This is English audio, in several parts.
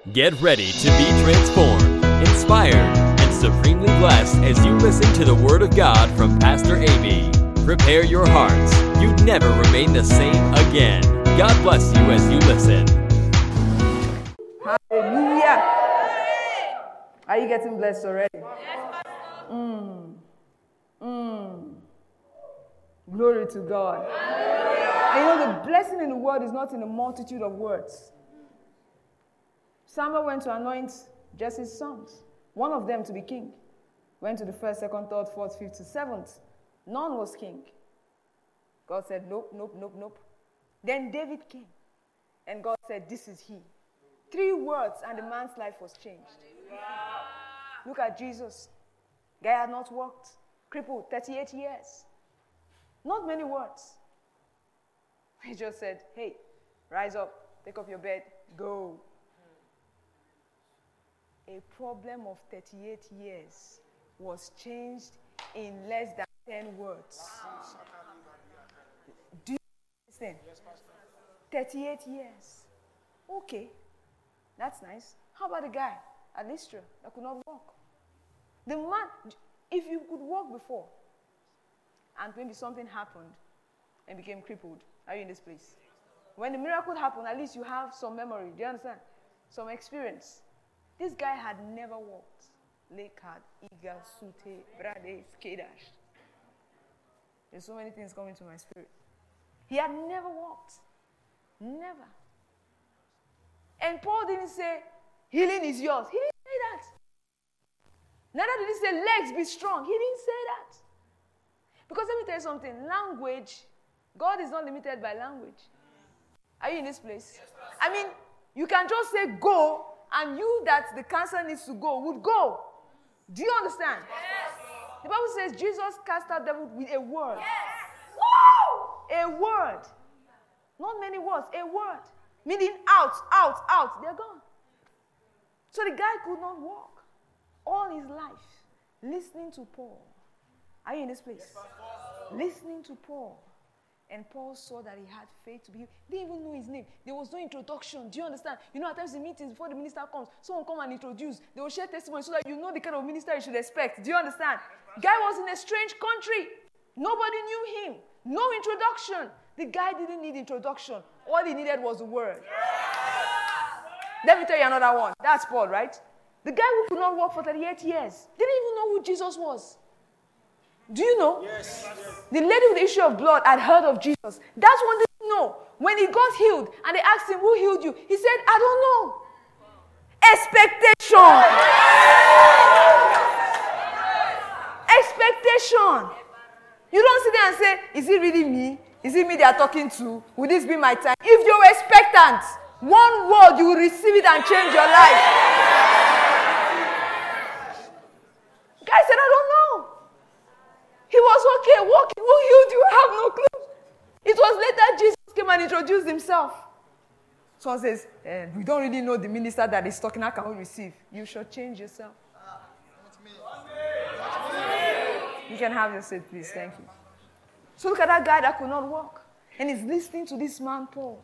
Get ready to be transformed, inspired, and supremely blessed as you listen to the Word of God from Pastor A.B. Prepare your hearts. You'd never remain the same again. God bless you as you listen. Hallelujah. Are you getting blessed already? Glory to God. And you know, the blessing in the word is not in a multitude of words. Samuel went to anoint Jesse's sons, one of them to be king. Went to the first, second, third, fourth, fifth, seventh. None was king. God said, nope, nope, nope, nope. Then David came, and God said, this is he. 3 words, and the man's life was changed. Look at Jesus. Guy had not walked, crippled, 38 years. Not many words. He just said, hey, rise up, take up your bed, go. A problem of 38 years was changed in less than 10 words. Do you understand? 38 years. Okay, that's nice. How about the guy at Lystra that could not walk? The man, if you could walk before, and maybe something happened and became crippled, are you in this place? When the miracle happened, at least you have some memory. Do you understand? Some experience. This guy had never walked. Lekad, Iga, Sute, Brade, Skedash. There's so many things coming to my spirit. He had never walked. Never. And Paul didn't say, healing is yours. He didn't say that. Neither did he say, legs be strong. He didn't say that. Because let me tell you something. Language, God is not limited by language. Are you in this place? Yes, I mean, you can just say go, and you that the cancer needs to go would go. Do you understand? Yes. The Bible says Jesus cast out devil with a word. Yes. Woo! A word. Not many words, a word. Meaning out, out, out. They're gone. So the guy could not walk all his life listening to Paul. Are you in this place? Yes, listening to Paul. And Paul saw that he had faith to be healed. They didn't even know his name. There was no introduction. Do you understand? You know, at times in meetings, before the minister comes, someone come and introduce. They will share testimony so that you know the kind of minister you should expect. Do you understand? Guy was in a strange country. Nobody knew him. No introduction. The guy didn't need introduction. All he needed was the word. Let me tell you another one. That's Paul, right? The guy who could not walk for 38 years didn't even know who Jesus was. Do you know? Yes. The lady with the issue of blood had heard of Jesus. That's one didn't know. When he got healed and they asked him, who healed you? He said, I don't know. Expectation. Expectation. You don't sit there and say, is it really me? Is it me they are talking to? Will this be my time? If you're expectant, one word, you will receive it and change your life. Guy said, I don't know. He was okay, walking. Who healed you? I have no clue. It was later Jesus came and introduced himself. Someone says, we don't really know the minister that is talking. How can we receive? You should change yourself. You can have your seat, please. Thank you. So look at that guy that could not walk. And he's listening to this man, Paul,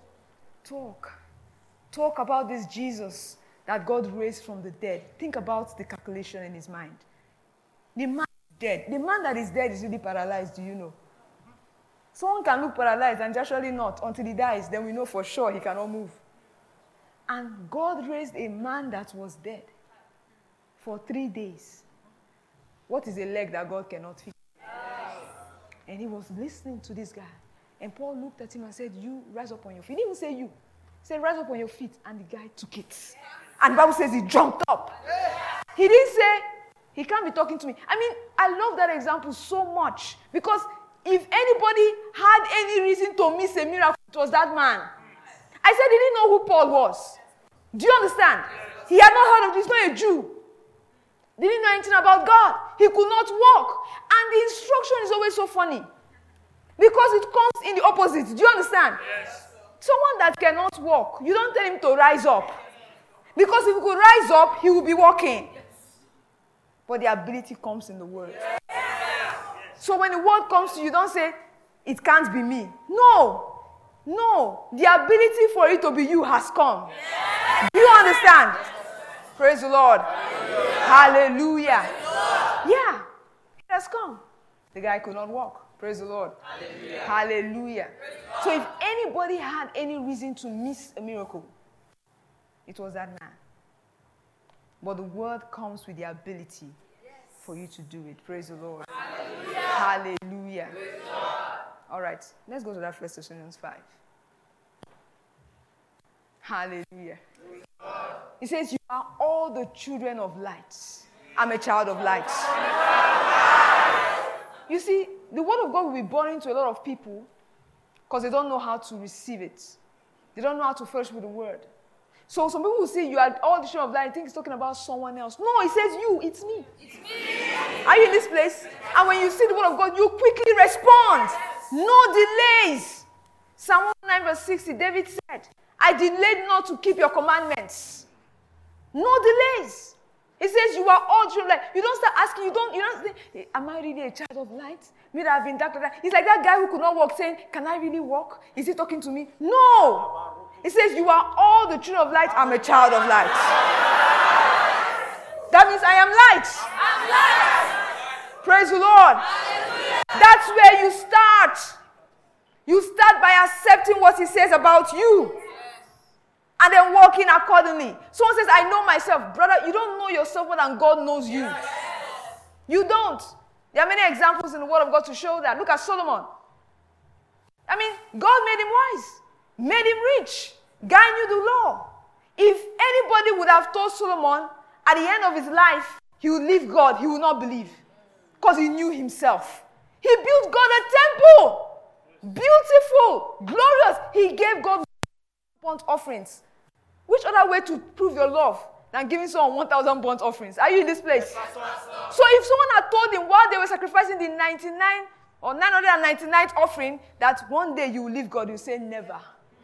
talk about this Jesus that God raised from the dead. Think about the calculation in his mind. The man is dead. The man that is dead is really paralyzed, do you know? Someone can look paralyzed and actually not until he dies. Then we know for sure he cannot move. And God raised a man that was dead for 3 days. What is a leg that God cannot fix? And he was listening to this guy. And Paul looked at him and said, you rise up on your feet. He didn't even say you. He said, rise up on your feet. And the guy took it. And the Bible says he jumped up. He didn't say, he can't be talking to me. I mean, I love that example so much. Because if anybody had any reason to miss a miracle, it was that man. I said he didn't know who Paul was. Do you understand? He had not heard of this. He's not a Jew. Didn't know anything about God. He could not walk. And the instruction is always so funny. Because it comes in the opposite. Do you understand? Yes. Someone that cannot walk, you don't tell him to rise up. Because if he could rise up, he will be walking. Yes. But the ability comes in the word. Yes. So when the word comes to you, don't say, it can't be me. No. The ability for it to be you has come. Yes. Do you understand? Praise the Lord. Hallelujah. Yeah. It has come. The guy could not walk. Praise the Lord. Hallelujah. So if anybody had any reason to miss a miracle, it was that man. But the word comes with the ability for you to do it. Praise the Lord. Hallelujah. All right. Let's go to that 1 Thessalonians 5. Hallelujah. It says, you are all the children of light. I'm a child of light. You see, the word of God will be boring to a lot of people because they don't know how to receive it. They don't know how to fellowship with the word. So some people will say you are all the children of light. I think it's talking about someone else. No, it says you. It's me. It's me. Are you in this place? And when you see the word of God, you quickly respond. No delays. Psalm 109 verse 60, David said, I delayed not to keep your commandments. No delays. It says you are all children of light. You don't start asking, you don't say, am I really a child of light? Me that have been dark. It's like that guy who could not walk saying, can I really walk? Is he talking to me? No. It says you are all the children of light. I'm a child of light. That means I am light. I'm light. Praise the Lord. Hallelujah. That's where you start. You start by accepting what he says about you. And then walking accordingly. Someone says, I know myself. Brother, you don't know yourself more than God knows you. You don't. There are many examples in the Word of God to show that. Look at Solomon. I mean, God made him wise. Made him rich. Guy knew the law. If anybody would have told Solomon at the end of his life he would leave God, he would not believe. Because he knew himself. He built God a temple. Beautiful. Glorious. He gave God burnt offerings. Which other way to prove your love than giving someone 1,000 burnt offerings? Are you in this place? So if someone had told him while they were sacrificing the 99 or 999th offering that one day you will leave God, you say never.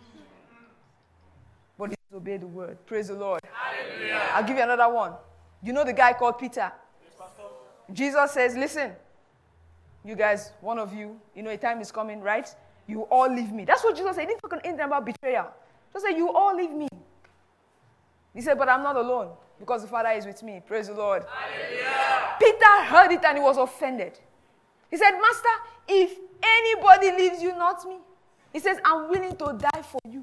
But he disobeyed the word. Praise the Lord. Hallelujah. I'll give you another one. You know the guy called Peter? Jesus says, listen, you guys, one of you, you know a time is coming, right? You all leave me. That's what Jesus said. He didn't talk anything about betrayal. Just say, you all leave me. He said, but I'm not alone because the Father is with me. Praise the Lord. Hallelujah. Peter heard it and he was offended. He said, Master, if anybody leaves you, not me. He says, I'm willing to die for you.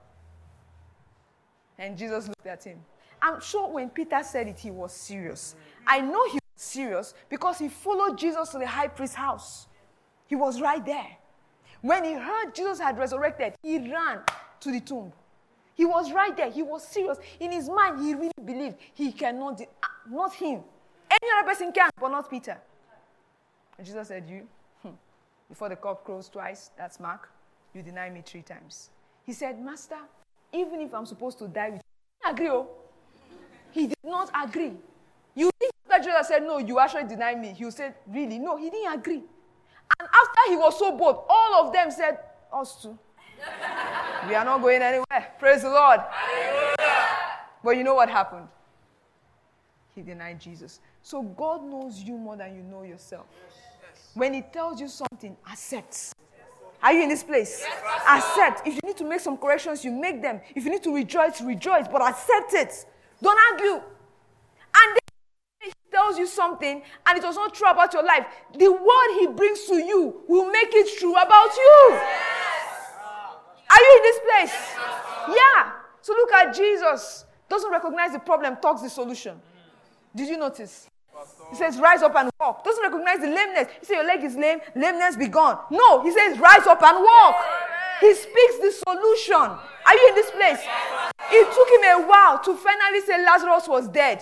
And Jesus looked at him. I'm sure when Peter said it, he was serious. I know he was serious because he followed Jesus to the high priest's house. He was right there. When he heard Jesus had resurrected, he ran to the tomb. He was right there. He was serious. In his mind, he really believed he cannot, not him. Any other person can, but not Peter. And Jesus said, before the cock crows twice, that's Mark, you deny me 3 times. He said, Master, even if I'm supposed to die with you, he didn't agree. Oh. He did not agree. You think that Jesus said, no, you actually deny me. He said, really? No, he didn't agree. And after he was so bold, all of them said, us too. We are not going anywhere. Praise the Lord. Hallelujah. But you know what happened? He denied Jesus. So God knows you more than you know yourself. Yes. When he tells you something, accept. Are you in this place? Yes. Accept. If you need to make some corrections, you make them. If you need to rejoice, rejoice. But accept it. Don't argue. And then he tells you something and it was not true about your life. The word he brings to you will make it true about you. Yes. Are you in this place? Yeah. So look at Jesus. Doesn't recognize the problem, talks the solution. Did you notice? He says, rise up and walk. Doesn't recognize the lameness. He says, your leg is lame, lameness be gone. No, he says, rise up and walk. He speaks the solution. Are you in this place? It took him a while to finally say Lazarus was dead.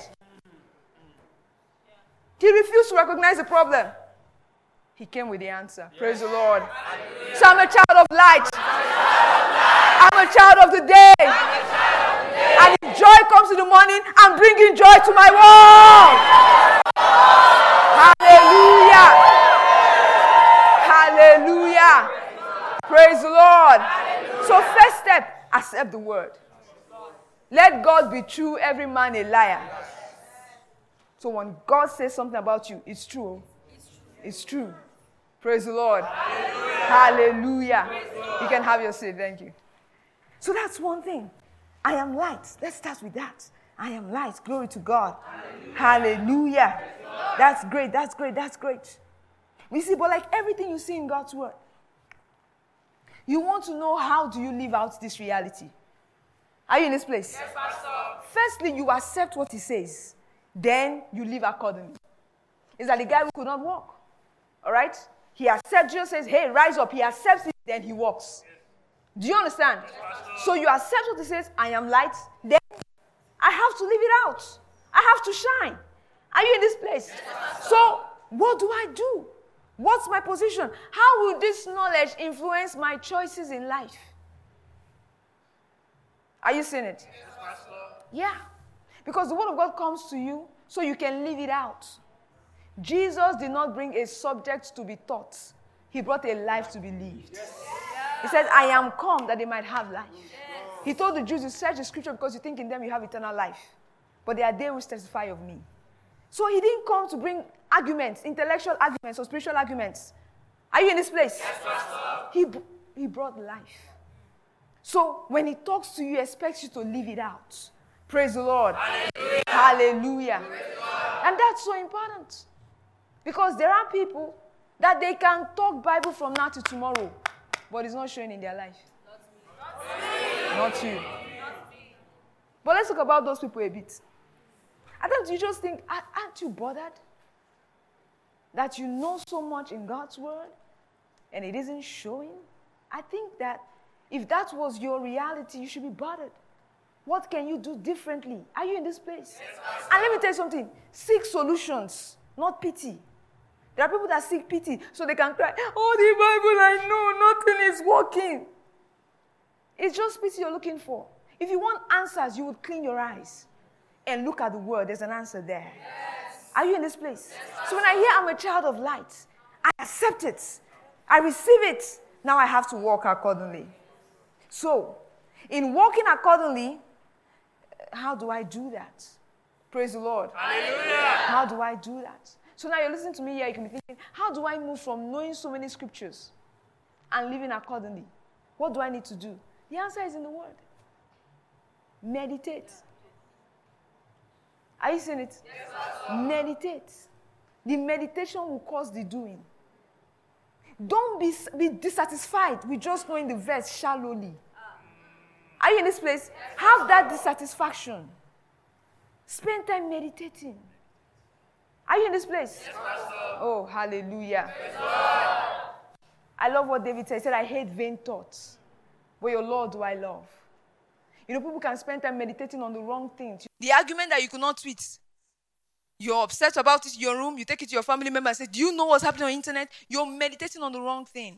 He refused to recognize the problem. He came with the answer. Praise the Lord. So I'm a child of light. I'm a child of the day. And if joy comes in the morning, I'm bringing joy to my world. Hallelujah. Hallelujah. Praise the Lord. So first step, accept the word. Let God be true, every man a liar. So when God says something about you, it's true. It's true. Praise the Lord. Hallelujah. Hallelujah. You can have your seat. Thank you. So that's one thing. I am light. Let's start with that. I am light. Glory to God. Hallelujah. That's great. That's great. That's great. You see, but like everything you see in God's word, you want to know how do you live out this reality. Are you in this place? Yes, Pastor. Firstly, you accept what he says. Then you live accordingly. It's like the guy who could not walk. All right? He accepts, Jesus says, hey, rise up. He accepts it, then he walks. Do you understand? Yes, so you accept what he says, I am light. Then I have to live it out. I have to shine. Are you in this place? Yes, so what do I do? What's my position? How will this knowledge influence my choices in life? Are you seeing it? Yes, yeah. Because the word of God comes to you so you can live it out. Jesus did not bring a subject to be taught. He brought a life to be lived. Yes. He said, I am come that they might have life. Yes. He told the Jews, you search the scripture because you think in them you have eternal life. But they are they which testify of me. So he didn't come to bring arguments, intellectual arguments or spiritual arguments. Are you in this place? Yes, Pastor. He brought life. So when he talks to you, he expects you to live it out. Praise the Lord. Hallelujah. Hallelujah. And that's so important. Because there are people that they can talk Bible from now to tomorrow, but it's not showing in their life. Not you. But let's talk about those people a bit. I don't you just think, aren't you bothered that you know so much in God's word and it isn't showing? I think that if that was your reality, you should be bothered. What can you do differently? Are you in this place? Yes, and let me tell you something. Seek solutions, not pity. There are people that seek pity so they can cry, oh, the Bible, I know, nothing is working. It's just pity you're looking for. If you want answers, you would clean your eyes and look at the word. There's an answer there. Yes. Are you in this place? Yes, so when I hear I'm a child of light, I accept it. I receive it. Now I have to walk accordingly. So, in walking accordingly, how do I do that? Praise the Lord. Hallelujah. How do I do that? So now you're listening to me here, you can be thinking, how do I move from knowing so many scriptures and living accordingly? What do I need to do? The answer is in the word. Meditate. Are you seeing it? Yes, meditate. The meditation will cause the doing. Don't be dissatisfied with just knowing the verse shallowly. Are you in this place? Have that dissatisfaction. Spend time meditating. Are you in this place? Yes, oh, hallelujah. Yes, I love what David said. He said, I hate vain thoughts, but your Lord do I love. You know, people can spend time meditating on the wrong things. The argument that you could not tweet. You're upset about it in your room. You take it to your family member and say, do you know what's happening on the internet? You're meditating on the wrong thing.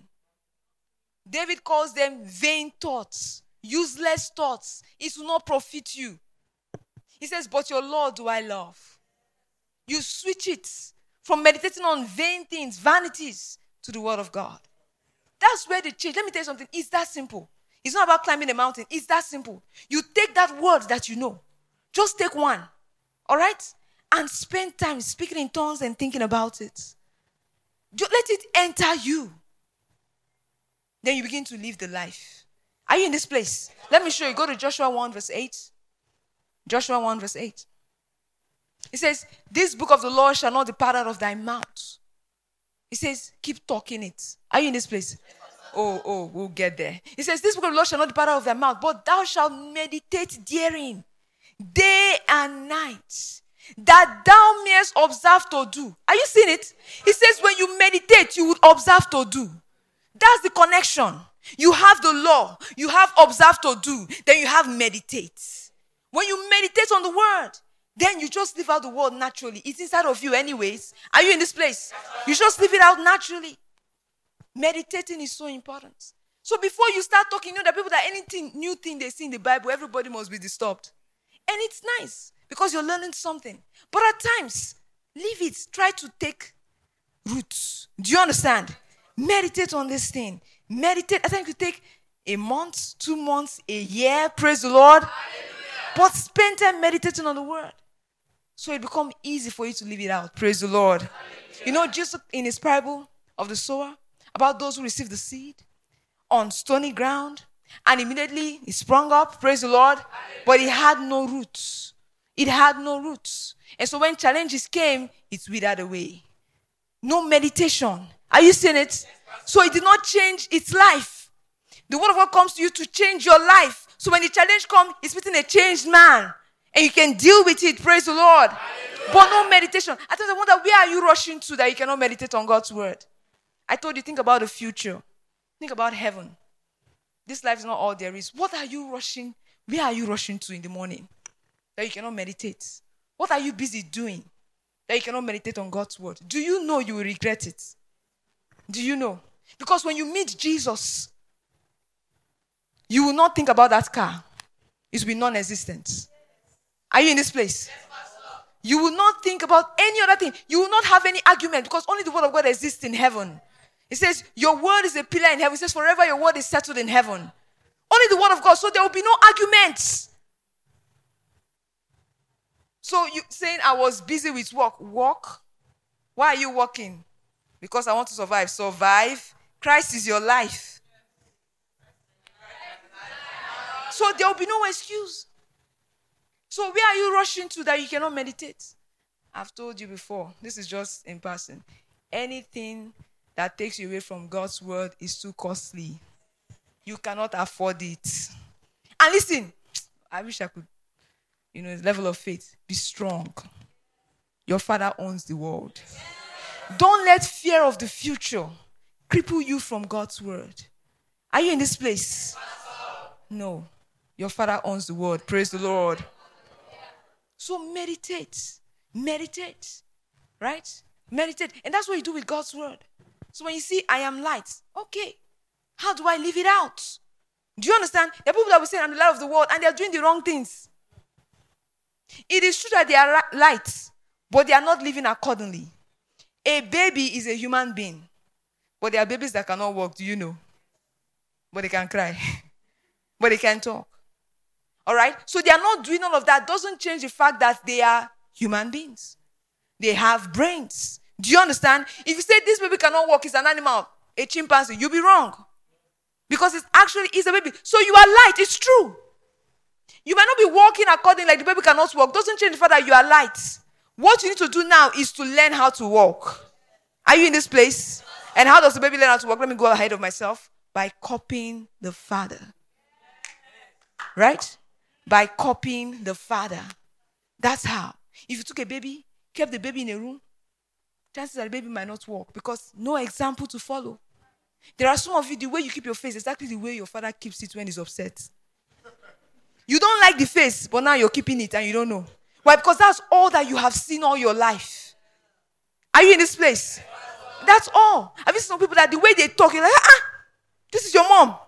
David calls them vain thoughts, useless thoughts. It will not profit you. He says, but your Lord do I love. You switch it from meditating on vain things, vanities, to the word of God. That's where the change. Let me tell you something. It's that simple. It's not about climbing a mountain. It's that simple. You take that word that you know. Just take one. All right? And spend time speaking in tongues and thinking about it. Just let it enter you. Then you begin to live the life. Are you in this place? Let me show you. Go to Joshua 1 verse 8. Joshua 1 verse 8. It says, this book of the law shall not depart out of thy mouth. It says, keep talking it. Are you in this place? Oh, we'll get there. It says, this book of the law shall not depart out of thy mouth, but thou shalt meditate therein day and night, that thou mayest observe to do. Are you seeing it? It says, when you meditate, you would observe to do. That's the connection. You have the law, you have observe to do, then you have meditate. When you meditate on the word, then you just live out the word naturally. It's inside of you anyways. Are you in this place? You just live it out naturally. Meditating is so important. So before you start talking, you know that people that anything, new thing they see in the Bible, everybody must be disturbed. And it's nice because you're learning something. But at times, leave it. Try to take roots. Do you understand? Meditate on this thing. Meditate. I think you take a month, 2 months, a year. Praise the Lord. Hallelujah. But spend time meditating on the word. So it becomes easy for you to live it out. Praise the Lord. Hallelujah. You know, Jesus in his parable of the sower, about those who receive the seed on stony ground, And immediately it sprung up, praise the Lord. But it had no roots. It had no roots. And so when challenges came, it withered away. No meditation. Are you seeing it? So it did not change its life. The word of God comes to you to change your life. So when the challenge comes, it's within a changed man. And you can deal with it, praise the Lord. But no meditation. I wonder, where are you rushing to that you cannot meditate on God's word? I told you, think about the future. Think about heaven. This life is not all there is. What are you rushing? Where are you rushing to in the morning that you cannot meditate? What are you busy doing that you cannot meditate on God's word? Do you know you will regret it? Do you know? Because when you meet Jesus, you will not think about that car. It will be non-existent. Are you in this place? You will not think about any other thing. You will not have any argument because only the word of God exists in heaven. It says, your word is a pillar in heaven. It says, forever your word is settled in heaven. Only the word of God. So there will be no arguments. So you saying I was busy with work. Work? Why are you working? Because I want to survive. Survive. Christ is your life. So there will be no excuse. So where are you rushing to that you cannot meditate? I've told you before. This is just in passing. Anything that takes you away from God's word is too costly. You cannot afford it. And listen, I wish I could, level of faith. Be strong. Your Father owns the world. Don't let fear of the future cripple you from God's word. Are you in this place? No. Your Father owns the world. Praise the Lord. So meditate. Meditate. Right? Meditate. And that's what you do with God's word. So when you see, I am light. Okay. How do I live it out? Do you understand? There are people that will say, I'm the light of the world, and they are doing the wrong things. It is true that they are light, but they are not living accordingly. A baby is a human being, but there are babies that cannot walk, do you know? But they can cry. But they can talk. All right? So they are not doing all of that. Doesn't change the fact that they are human beings. They have brains. Do you understand? If you say this baby cannot walk, it's an animal, a chimpanzee, you'll be wrong. Because it actually is a baby. So you are light. It's true. You might not be walking according like the baby cannot walk. Doesn't change the fact that you are light. What you need to do now is to learn how to walk. Are you in this place? And how does the baby learn how to walk? Let me go ahead of myself. By copying the Father. Right? By copying the Father. That's how. If you took a baby, kept the baby in a room, chances are the baby might not walk because no example to follow. There are some of you, the way you keep your face, exactly the way your father keeps it when he's upset. You don't like the face, but now you're keeping it and you don't know. Why? Because that's all that you have seen all your life. Are you in this place? That's all. Have you seen some people that the way they talk, you're like, this is your mom.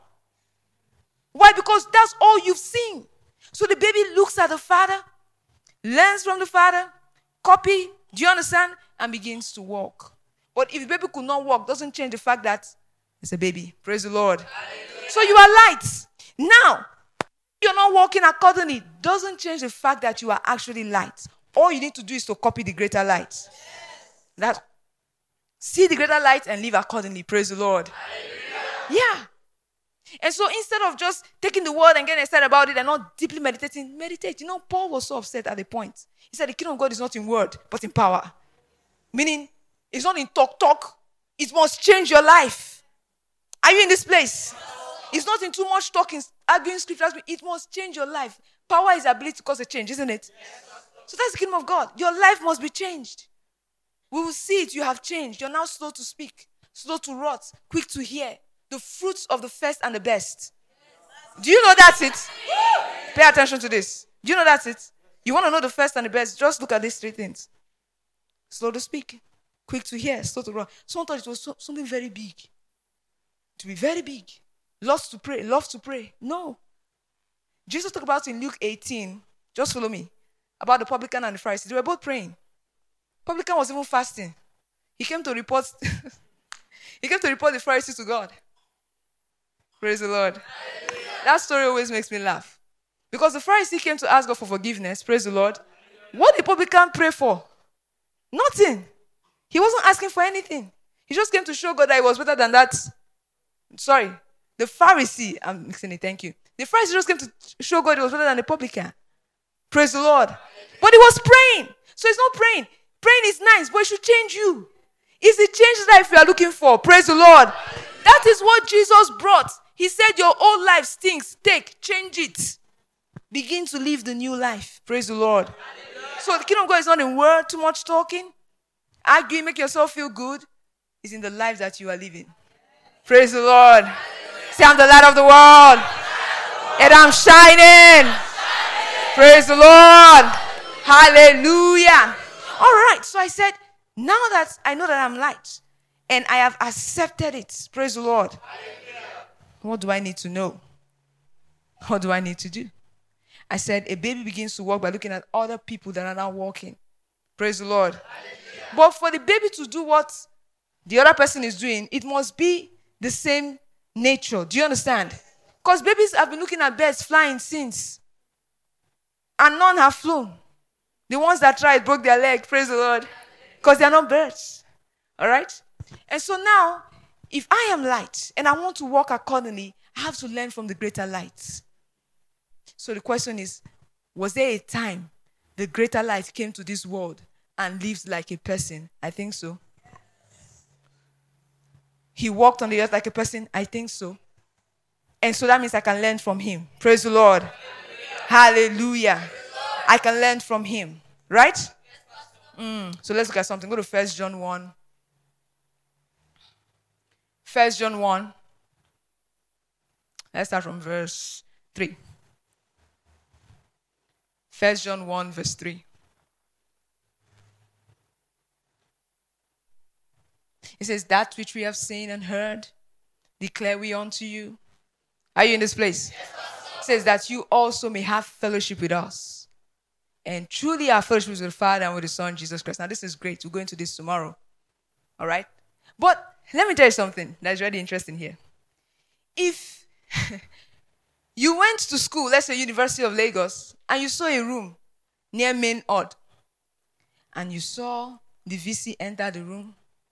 Why? Because that's all you've seen. So the baby looks at the father, learns from the father, copy, do you understand? And begins to walk. But if the baby could not walk, doesn't change the fact that it's a baby. Praise the Lord. Hallelujah. So you are light. Now, you're not walking accordingly. Doesn't change the fact that you are actually light. All you need to do is to copy the greater light. That see the greater light and live accordingly. Praise the Lord. Hallelujah. Yeah. And so instead of just taking the word and getting excited about it and not deeply meditating, meditate. Paul was so upset at the point. He said the kingdom of God is not in word, but in power. Meaning, it's not in talk. It must change your life. Are you in this place? It's not in too much talking, arguing scriptures. It must change your life. Power is ability to cause a change, isn't it? So that's the kingdom of God. Your life must be changed. We will see it. You have changed. You're now slow to speak, slow to rot, quick to hear. The fruits of the first and the best. Do you know that's it? Pay attention to this. Do you know that's it? You want to know the first and the best? Just look at these three things. Slow to speak, quick to hear, slow to rot. Someone thought it was something very big. To be very big. Loves to pray, love to pray. No. Jesus talked about in Luke 18, just follow me, about the publican and the Pharisee. They were both praying. Publican was even fasting. He came to report the Pharisee to God. Praise the Lord. Hallelujah. That story always makes me laugh. Because the Pharisee came to ask God for forgiveness. Praise the Lord. What did the publican pray for? Nothing. He wasn't asking for anything. He just came to show God that he was better than that. Sorry. The Pharisee, I'm mixing it, thank you. The Pharisee just came to show God he was better than the publican. Praise the Lord. But he was praying. So it's not praying. Praying is nice, but it should change you. It's the change life you are looking for. Praise the Lord. That is what Jesus brought. He said your old life stinks. Change it. Begin to live the new life. Praise the Lord. Hallelujah. So the kingdom of God is not in word, too much talking, arguing, make yourself feel good. It's in the life that you are living. Praise the Lord. Hallelujah. Say, I'm the light of the world. And I'm shining. Praise the Lord. Hallelujah. All right. So I said, now that I know that I'm light and I have accepted it, praise the Lord. What do I need to know? What do I need to do? I said, a baby begins to walk by looking at other people that are now walking. Praise the Lord. Hallelujah. But for the baby to do what the other person is doing, it must be the same nature. Do you understand? Because babies have been looking at birds flying since. And none have flown. The ones that tried broke their leg. Praise the Lord. Because they are not birds. All right? And so now, if I am light and I want to walk accordingly, I have to learn from the greater light. So the question is, was there a time the greater light came to this world and lived like a person? I think so. He walked on the earth like a person? I think so. And so that means I can learn from him. Praise the Lord. Hallelujah. Hallelujah. I can learn from him. Right? So let's look at something. Go to 1 John 1. 1 John 1. Let's start from verse 3. 1 John 1, verse 3. It says, that which we have seen and heard, declare we unto you. Are you in this place? Yes, it says that you also may have fellowship with us. And truly our fellowship is with the Father and with the Son, Jesus Christ. Now this is great. We'll go into this tomorrow. All right? But let me tell you something that's really interesting here. If you went to school, let's say University of Lagos, and you saw a room near Main Odd, and you saw the VC enter the room,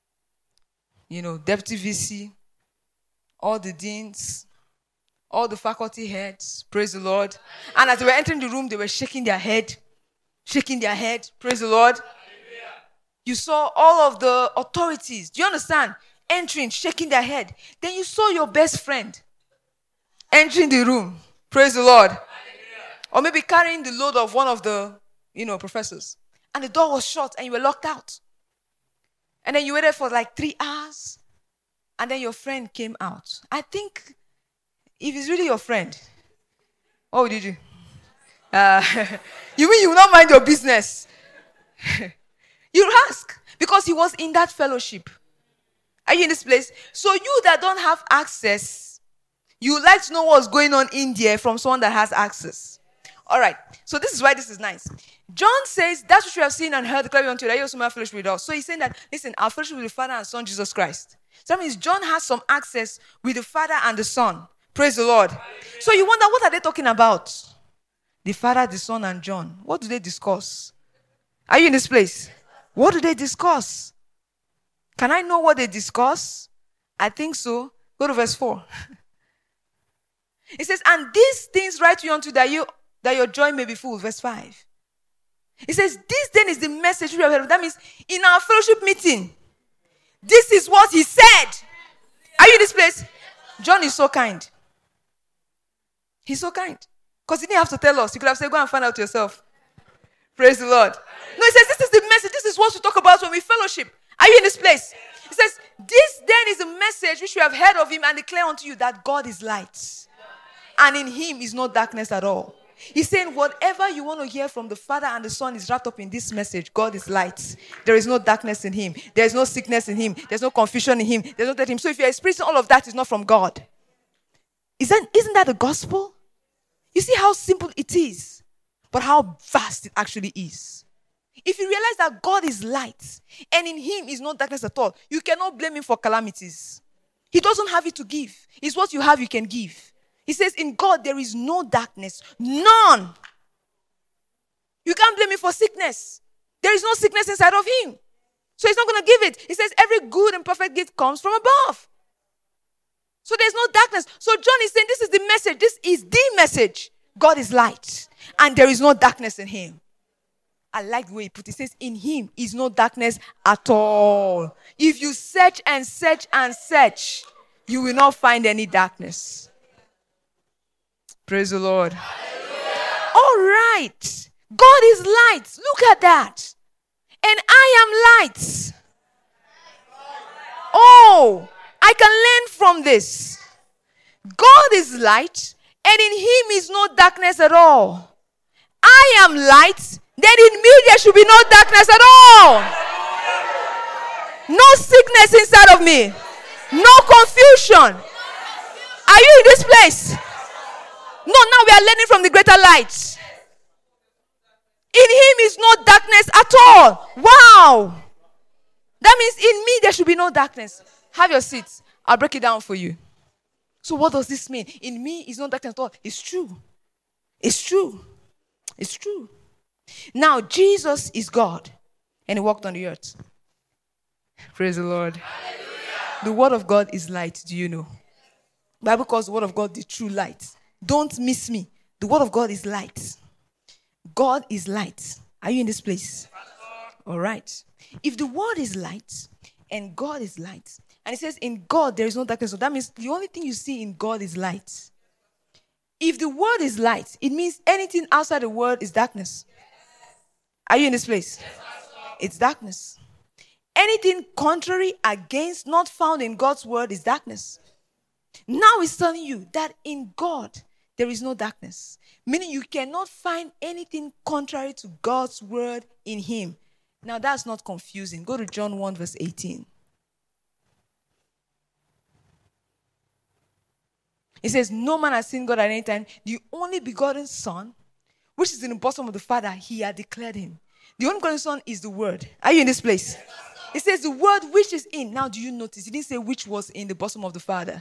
deputy VC, all the deans, all the faculty heads, praise the Lord. And as they were entering the room, they were shaking their head, praise the Lord. You saw all of the authorities, do you understand? Entering, shaking their head. Then you saw your best friend entering the room, praise the Lord. Or maybe carrying the load of one of the, professors. And the door was shut and you were locked out. And then you waited for like 3 hours. And then your friend came out. I think if it's really your friend, what would you do? You mean you will not mind your business? You ask. Because he was in that fellowship. Are you in this place? So you that don't have access, you would like to know what's going on in there from someone that has access. All right. So this is why this is nice. John says, that's what you have seen and heard, declare unto you, that you also may have fellowship with us. So he's saying that, listen, our fellowship with the Father and Son, Jesus Christ. So that means John has some access with the Father and the Son. Praise the Lord. So you wonder, what are they talking about? The Father, the Son, and John. What do they discuss? Are you in this place? What do they discuss? Can I know what they discuss? I think so. Go to verse 4. It says, and these things write to you unto that your joy may be full. Verse 5. It says, this then is the message we have heard. That means in our fellowship meeting, this is what he said. Are you in this place? John is so kind. He's so kind. Because he didn't have to tell us. He could have said, go and find out yourself. Praise the Lord. No, he says, this is the message. This is what we talk about when we fellowship. Are you in this place? He says, this then is the message which we have heard of him and declare unto you that God is light. And in him is no darkness at all. He's saying whatever you want to hear from the Father and the Son is wrapped up in this message. God is light. There is no darkness in him. There is no sickness in him. There's no confusion in him. There's no death in him. So if you're experiencing all of that, it's not from God. Isn't that the gospel? You see how simple it is, but how vast it actually is. If you realize that God is light and in him is no darkness at all, you cannot blame him for calamities. He doesn't have it to give. It's what you have you can give. He says in God there is no darkness. None. You can't blame him for sickness. There is no sickness inside of him. So he's not going to give it. He says every good and perfect gift comes from above. So there's no darkness. So John is saying this is the message. This is the message. God is light. And there is no darkness in him. I like the way he put it. He says, in him is no darkness at all. If you search and search and search, you will not find any darkness. Praise the Lord. Hallelujah. All right. God is light. Look at that. And I am light. Oh, I can learn from this. God is light, and in him is no darkness at all. I am light, then in me there should be no darkness at all. No sickness inside of me. No confusion. Are you in this place? No, now we are learning from the greater light. In him is no darkness at all. Wow. That means in me there should be no darkness. Have your seats. I'll break it down for you. So what does this mean? In me is no darkness at all. It's true. It's true. It's true. Now, Jesus is God. And he walked on the earth. Praise the Lord. Hallelujah. The word of God is light. Do you know? The Bible calls the word of God the true light. Don't miss me. The word of God is light. God is light. Are you in this place? All right. If the word is light and God is light, and it says in God there is no darkness, so that means the only thing you see in God is light. If the word is light, it means anything outside the word is darkness. Are you in this place? It's darkness. Anything contrary, against, not found in God's word is darkness. Now it's telling you that in God there is no darkness. Meaning you cannot find anything contrary to God's word in him. Now that's not confusing. Go to John 1 verse 18. It says, no man has seen God at any time. The only begotten Son, which is in the bosom of the Father, he had declared him. The only begotten Son is the Word. Are you in this place? It says the Word which is in. Now do you notice? It didn't say which was in the bosom of the Father.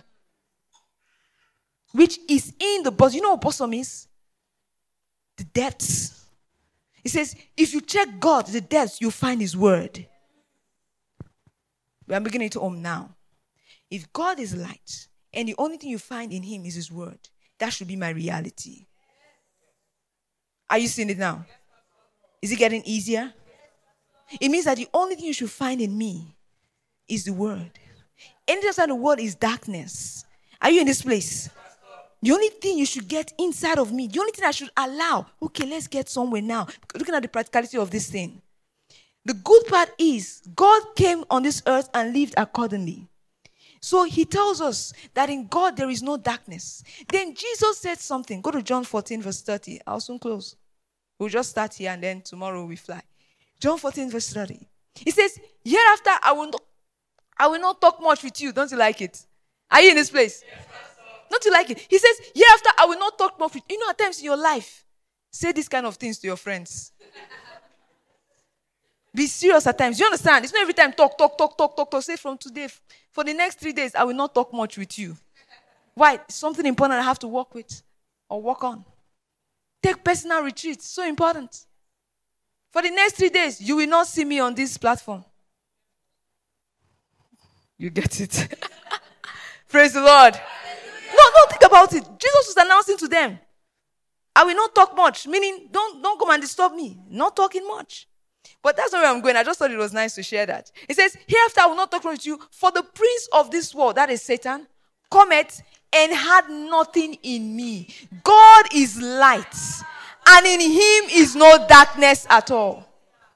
Which is in the bosom. You know what bosom is? The depths. It says, if you check God, the depths, you'll find his word. We are beginning to now. If God is light, and the only thing you find in him is his word, that should be my reality. Are you seeing it now? Is it getting easier? It means that the only thing you should find in me is the word. Anything outside the word is darkness. Are you in this place? The only thing you should get inside of me, the only thing I should allow, okay, let's get somewhere now. Looking at the practicality of this thing. The good part is, God came on this earth and lived accordingly. So he tells us that in God there is no darkness. Then Jesus said something. Go to John 14 verse 30. I'll soon close. We'll just start here and then tomorrow we fly. John 14 verse 30. He says, hereafter I will not talk much with you. Don't you like it? Are you in this place? Yes, don't you like it? He says, hereafter I will not talk much with you. You know, at times in your life, say these kind of things to your friends. Be serious at times. You understand? It's not every time talk. Say from today, for the next 3 days, I will not talk much with you. Why? It's something important I have to work with or work on. Take personal retreats. So important. For the next 3 days, you will not see me on this platform. You get it? Praise the Lord. No, think about it. Jesus was announcing to them, I will not talk much. Meaning, don't come and disturb me. Not talking much. But that's not where I'm going. I just thought it was nice to share that. It says, hereafter I will not talk with you, for the prince of this world, that is Satan, cometh and had nothing in me. God is light, and in him is no darkness at all.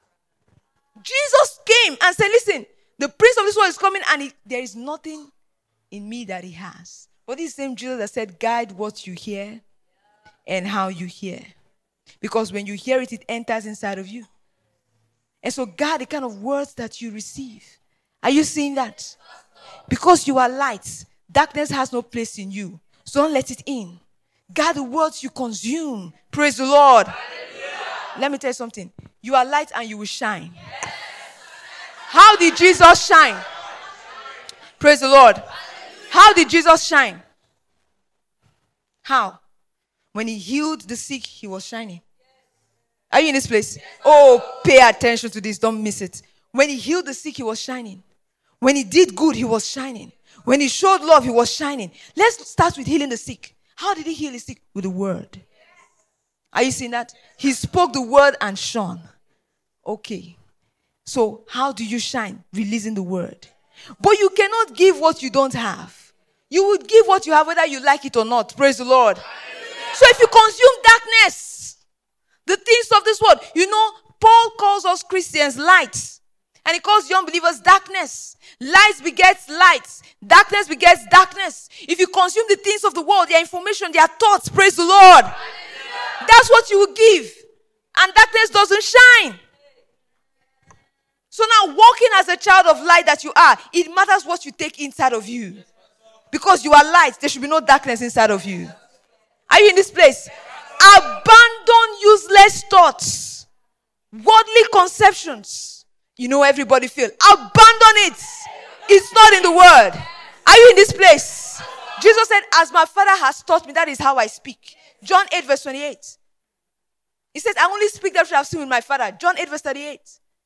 Jesus came and said, listen, the prince of this world is coming, and there is nothing in me that he has. But this same Jesus that said, guide what you hear and how you hear. Because when you hear it, it enters inside of you. And so guard the kind of words that you receive. Are you seeing that? Because you are light, darkness has no place in you. So don't let it in. Guard the words you consume. Praise the Lord. Hallelujah. Let me tell you something. You are light and you will shine. Yes. How did Jesus shine? Praise the Lord. Hallelujah. How did Jesus shine? How? When he healed the sick, he was shining. Are you in this place? Oh, pay attention to this. Don't miss it. When he healed the sick, he was shining. When he did good, he was shining. When he showed love, he was shining. Let's start with healing the sick. How did he heal the sick? With the word. Are you seeing that? He spoke the word and shone. Okay. So how do you shine? Releasing the word. But you cannot give what you don't have. You would give what you have whether you like it or not. Praise the Lord. So if you consume darkness, the things of this world, Paul calls us Christians light. And he calls young believers darkness. Light begets light. Darkness begets darkness. If you consume the things of the world, their information, their thoughts, praise the Lord. That's what you will give. And darkness doesn't shine. So now, walking as a child of light that you are, it matters what you take inside of you. Because you are light, there should be no darkness inside of you. Are you in this place? Abandon useless thoughts. Worldly conceptions. Everybody feel. Abandon it. It's not in the word. Are you in this place? Jesus said, as my Father has taught me, that is how I speak. John 8 verse 28. He says, I only speak that which I have seen with my Father. John 8 verse 38.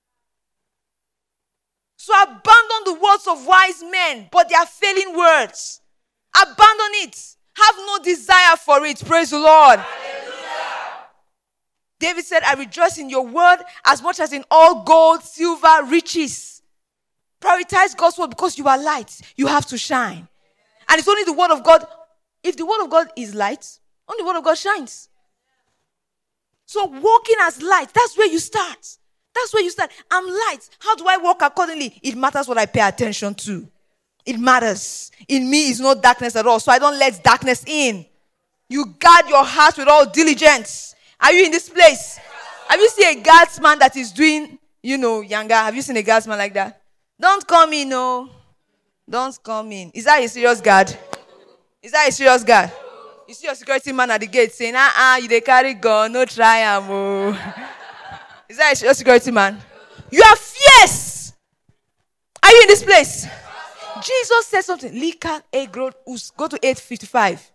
So abandon the words of wise men, but they are failing words. Abandon it. Have no desire for it. Praise the Lord. Hallelujah. David said, I rejoice in your word as much as in all gold, silver, riches. Prioritize God's word because you are light. You have to shine. And it's only the word of God. If the word of God is light, only the word of God shines. So walking as light, that's where you start. That's where you start. I'm light. How do I walk accordingly? It matters what I pay attention to. It matters. In me is no darkness at all. So I don't let darkness in. You guard your heart with all diligence. Are you in this place? Have you seen a guardsman that is doing, younger? Have you seen a guardsman like that? Don't come in, no. Don't come in. Is that a serious guard? Is that a serious guard? You see your security man at the gate saying, you dey carry gun, no try am. Is that a security man? You are fierce. Are you in this place? Jesus said something. Lika Egrod Us. Go to 8:55.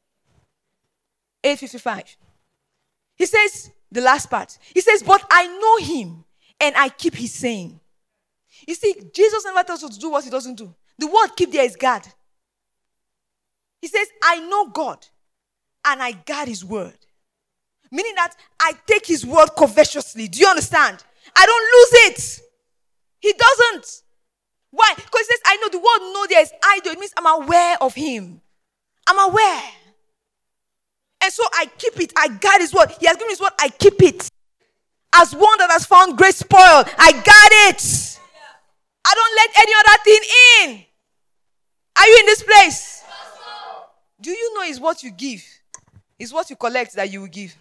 8:55. He says, the last part. He says, but I know him and I keep his saying. You see, Jesus never tells us to do what he doesn't do. The word keep there is guard. He says, I know God and I guard his word. Meaning that I take his word covetously. Do you understand? I don't lose it. He doesn't. Why? Because he says, I know the word know there is idol. It means I'm aware of him. I'm aware. And so I keep it. I guard his word. He has given his word. I keep it. As one that has found great spoil, I guard it. I don't let any other thing in. Are you in this place? Do you know it's what you give? It's what you collect that you will give.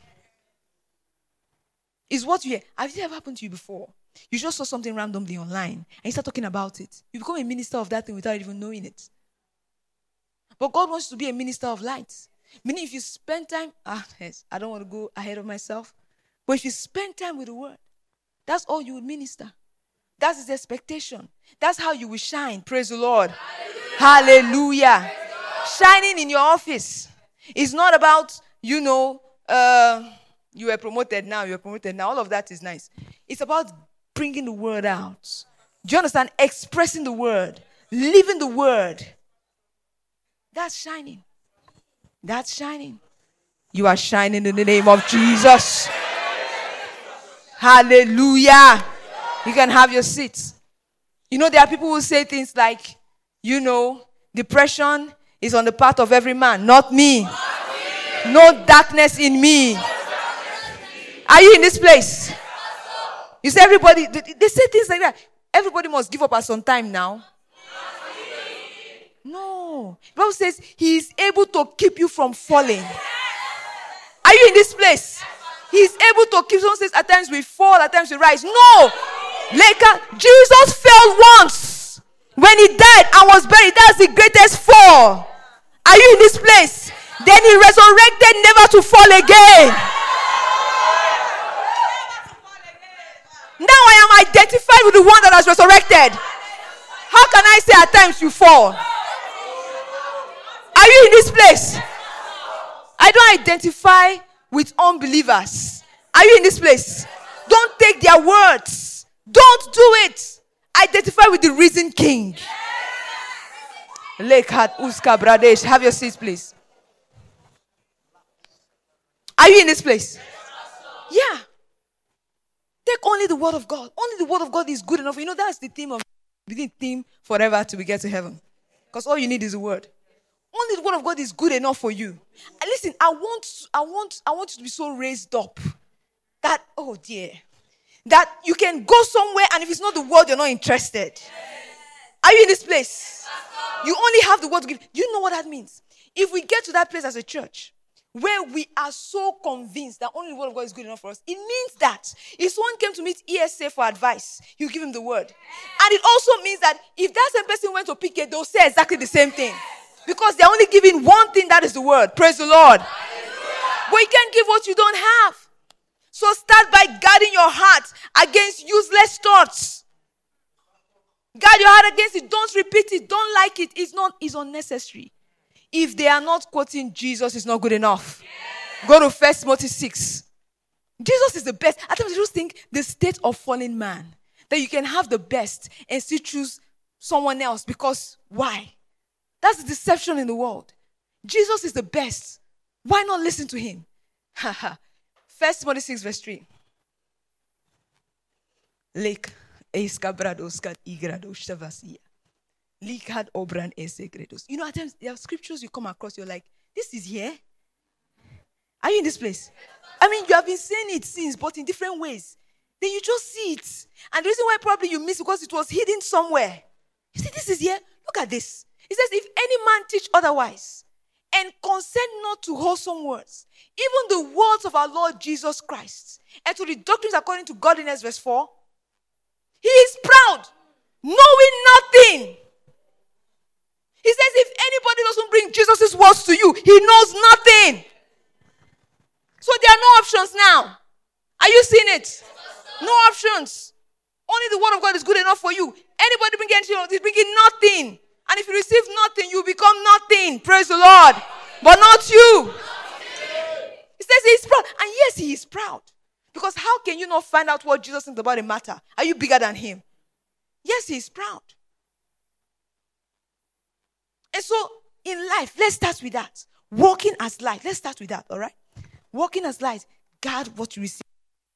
It's what you hear. Have it ever happened to you before? You just saw something randomly online and you start talking about it. You become a minister of that thing without even knowing it. But God wants you to be a minister of light. Meaning if you spend time, yes, I don't want to go ahead of myself. But if you spend time with the word, that's all you would minister. That's his expectation. That's how you will shine. Praise the Lord. Hallelujah. Hallelujah. Shining in your office is not about, you were promoted now, All of that is nice. It's about bringing the word out. Do you understand? Expressing the word. Living the word. That's shining. That's shining. You are shining in the name of Jesus. Hallelujah. You can have your seats. There are people who say things like, depression is on the path of every man, not me. No darkness in me. Are you in this place? You say everybody, they say things like that. Everybody must give up at some time now. No. The Bible says he is able to keep you from falling. Are you in this place? He is able to keep. Someone says at times we fall, at times we rise. No. Later, Jesus fell once when he died and was buried. That's the greatest fall. Are you in this place? Then he resurrected never to fall again. Now I am identified with the one that has resurrected. How can I say at times you fall? Are you in this place? I don't identify with unbelievers. Are you in this place? Don't take their words. Don't do it. Identify with the risen King. Lekhat Uska Bradesh. Have your seats, please. Are you in this place? Yeah. Take only the word of God. Only the word of God is good enough. You know, that's the theme forever till we get to heaven. Because all you need is the word. Only the word of God is good enough for you. And listen, I want you to be so raised up that, oh dear, that you can go somewhere and if it's not the word, you're not interested. Are you in this place? You only have the word to give. Do you know what that means? If we get to that place as a church where we are so convinced that only the word of God is good enough for us, it means that if someone came to meet ESA for advice, you give him the word. And it also means that if that same person went to PK, they'll say exactly the same thing. Because they're only giving one thing, that is the word. Praise the Lord. But you can't give what you don't have. So start by guarding your heart against useless thoughts. Guard your heart against it. Don't repeat it. Don't like it. It's unnecessary. If they are not quoting Jesus, it's not good enough. Go to 1 Timothy 6. Jesus is the best. I think you just think the state of fallen man. That you can have the best and still choose someone else because why? That's the deception in the world. Jesus is the best. Why not listen to him? 1 Timothy 6 verse 3. Lek eskabradoska igradoshavasia. Likad obran esekredos. You know, at times there are scriptures you come across, you're like, this is here? Are you in this place? I mean, you have been saying it since, but in different ways. Then you just see it. And the reason why probably you miss it because it was hidden somewhere. You see, this is here. Look at this. It says, if any man teach otherwise, and consent not to wholesome words, even the words of our Lord Jesus Christ, and to the doctrines according to godliness, verse 4, he is proud, knowing nothing. He says, if anybody doesn't bring Jesus' words to you, he knows nothing. So there are no options now. Are you seeing it? No options. Only the word of God is good enough for you. Anybody bring anything, he's bringing nothing. And if you receive nothing, you become nothing. Praise the Lord. But not you. He says he is proud. And yes, he is proud. Because how can you not find out what Jesus thinks about a matter? Are you bigger than him? Yes, he is proud. And so, in life, let's start with that. Walking as light. Let's start with that, all right? Walking as light. Guard what you receive.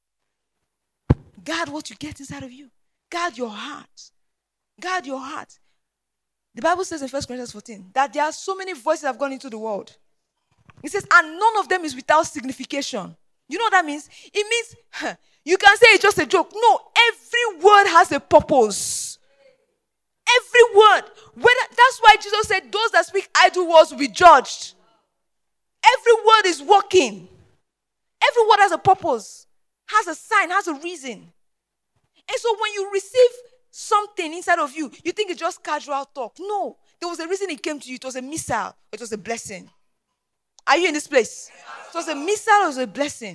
Guard what you get inside of you. Guard your heart. Guard your heart. The Bible says in 1 Corinthians 14 that there are so many voices that have gone into the world. It says, and none of them is without signification. You know what that means? It means, you can say it's just a joke. No, every word has a purpose. Every word. That's why Jesus said, those that speak idle words will be judged. Every word is working. Every word has a purpose, has a sign, has a reason. And so when you receive something inside of you, you think it's just casual talk. No, there was a reason it came to you. It was a missile. It was a blessing. Are you in this place? It was a missile. It was a blessing.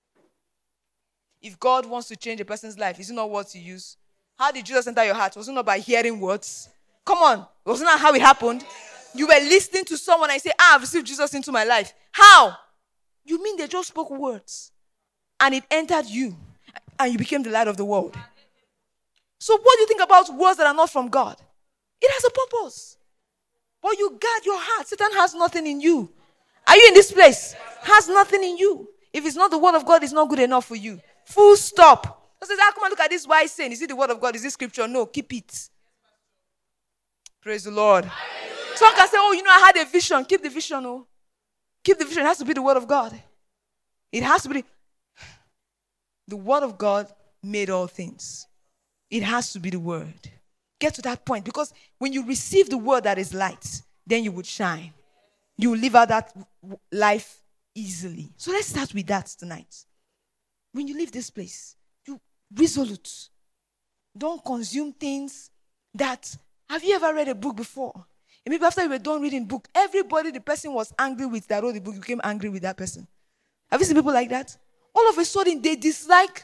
If God wants to change a person's life, is it not words you use? How did Jesus enter your heart? Was it not by hearing words? Come on. Wasn't that how it happened? You were listening to someone and you say, I've received Jesus into my life. How? You mean they just spoke words and it entered you and you became the light of the world. So what do you think about words that are not from God? It has a purpose. But you guard your heart. Satan has nothing in you. Are you in this place? Has nothing in you. If it's not the word of God, it's not good enough for you. Full stop. So says, come and look at this wise saying. Is it the word of God? Is it scripture? No, keep it. Praise the Lord. Someone can say, oh, you know, I had a vision. Keep the vision, oh. Keep the vision. It has to be the word of God. It has to be. The word of God made all things. It has to be the word. Get to that point. Because when you receive the word that is light, then you would shine. You will live out that life easily. So let's start with that tonight. When you leave this place, you resolute. Don't consume things that... Have you ever read a book before? And maybe after you were done reading the book, everybody the person was angry with that wrote the book, you became angry with that person. Have you seen people like that? All of a sudden, they dislike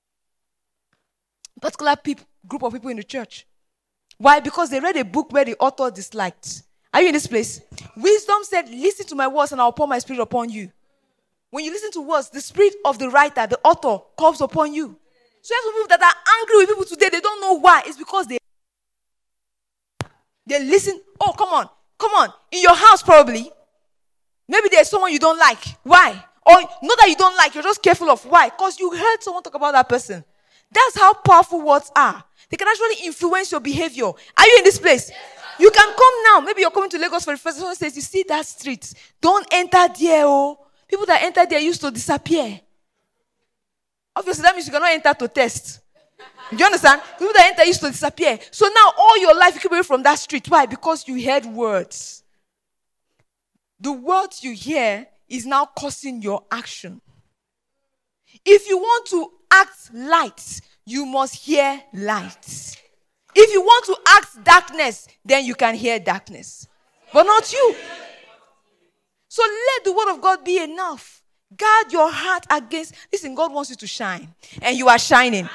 a particular group of people in the church. Why? Because they read a book where the author disliked. Are you in this place? Wisdom said, listen to my words and I'll pour my spirit upon you. When you listen to words, the spirit of the writer, the author, comes upon you. So there's people that are angry with people today, they don't know why. It's because they listen. Oh, come Come on. In your house probably. Maybe there's someone you don't like. Why? Or not that you don't like, you're just careful of why. Because you heard someone talk about that person. That's how powerful words are. They can actually influence your behavior. Are you in this place? Yes, you can come now. Maybe you're coming to Lagos for the first time. Someone says, you see that street? Don't enter there. Oh. People that enter there used to disappear. Obviously, that means you cannot enter to test. Do you understand? People that enter used to disappear. So now all your life you keep away from that street. Why? Because you heard words. The words you hear is now causing your action. If you want to act light, you must hear light. If you want to act darkness, then you can hear darkness. But not you. So let the word of God be enough. Guard your heart against. Listen, God wants you to shine. And you are shining.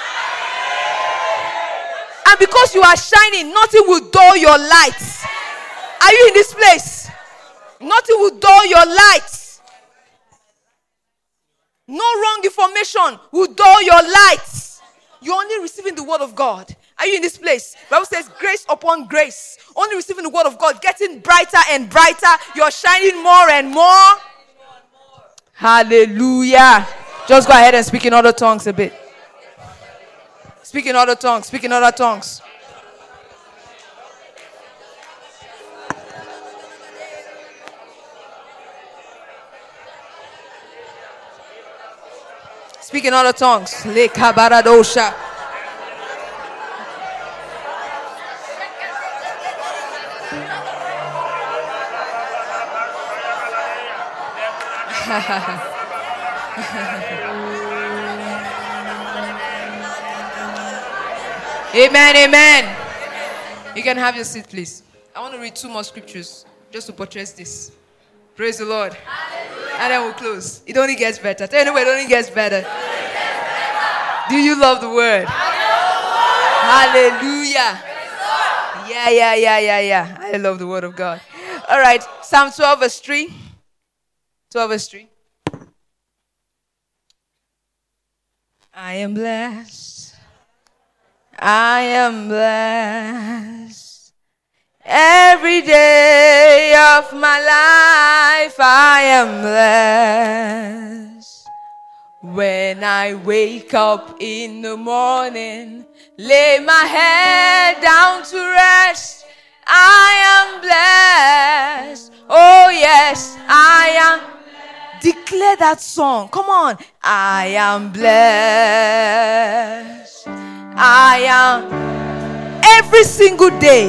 And because you are shining, nothing will dull your light. Are you in this place? Nothing will dull your light. No wrong information will dull your light. You're only receiving the word of God. Are you in this place? The Bible says grace upon grace. Only receiving the word of God. Getting brighter and brighter. You're shining more and more. Hallelujah. Just go ahead and speak in other tongues a bit. Speak in other tongues. Speak in other tongues. Speak in other tongues. Le kabaradosha. Amen, amen. You can have your seat, please. I want to read 2 more scriptures just to buttress this. Praise the Lord. Hallelujah. And then we'll close. It only gets better. Tell anyway, it only gets better. Do you love the word? Hallelujah. Yeah. I love the word of God. All right. Psalm 12 verse 3. 12 verse 3. I am blessed. I am blessed. Every day of my life I am blessed. When I wake up in the morning, lay my head down to rest, I am blessed. Oh yes, I am. Declare that song. Come on. I am blessed. I am. Every single day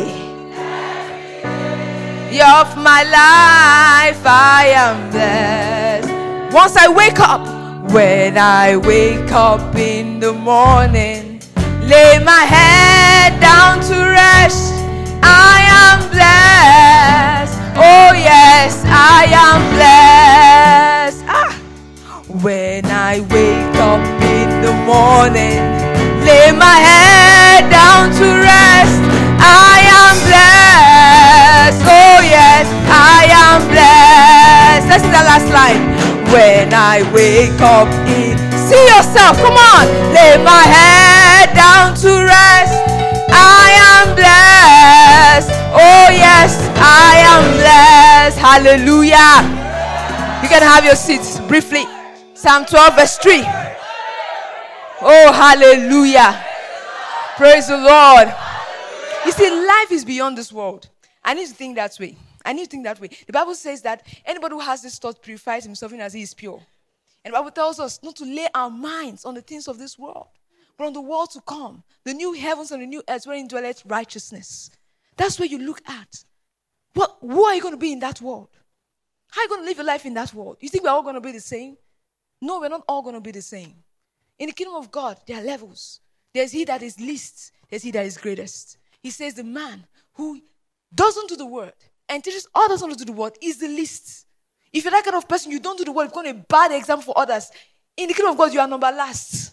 of my life I am blessed. Once I wake up, when I wake up in the morning, lay my head down to rest, I am blessed. Oh yes, I am blessed. When I wake up in the morning, lay my head down to rest, I am blessed. Oh yes, I am blessed. Let's see the last line. When I wake up in, see yourself, come on. Lay my head down to rest, I am blessed. Oh yes, I am blessed. Hallelujah. You can have your seats briefly. Psalm 12 verse 3. Oh, hallelujah. Praise the Lord. You see, life is beyond this world. I need to think that way. The Bible says that anybody who has this thought purifies himself in as he is pure. And the Bible tells us not to lay our minds on the things of this world, but on the world to come. The new heavens and the new earth wherein dwelleth righteousness. That's where you look at. Who are you going to be in that world? How are you going to live your life in that world? You think we're all going to be the same? No, we're not all going to be the same. In the kingdom of God, there are levels. There's he that is least. There's he that is greatest. He says the man who doesn't do the word and teaches others not to do the word is the least. If you're that kind of person, you don't do the word, you're going to be a bad example for others. In the kingdom of God, you are number last.